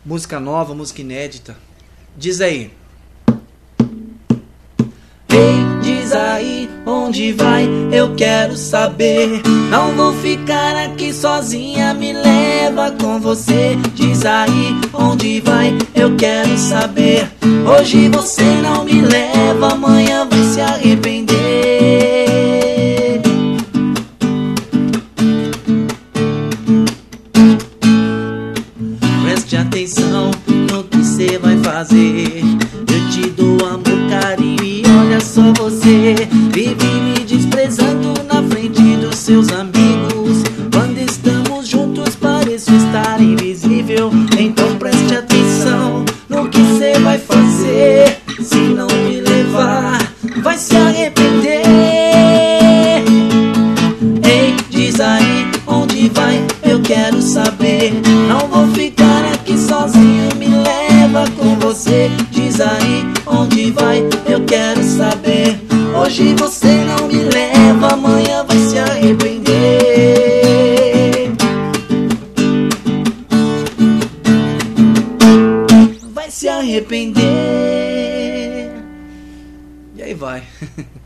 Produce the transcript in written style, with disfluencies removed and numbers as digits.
Música nova, música inédita. Diz aí. Ei, diz aí, onde vai? Eu quero saber. Não vou ficar aqui sozinha, me leva com você. Diz aí, onde vai? Eu quero saber. Hoje você não me leva, amanhã vai se arrepender. Preste atenção no que você vai fazer. Eu te dou amor, carinho e olha só você. Vive me desprezando na frente dos seus amigos. Quando estamos juntos pareço estar invisível. Então preste atenção no que você vai fazer. Se não me levar, vai se arrepender. Ei, diz aí, onde vai? Eu quero saber. Não vou ficar aqui sozinho, me leva com você. Diz aí, onde vai? Eu quero saber. Hoje você não me leva, amanhã vai se arrepender. Vai se arrepender. E aí vai.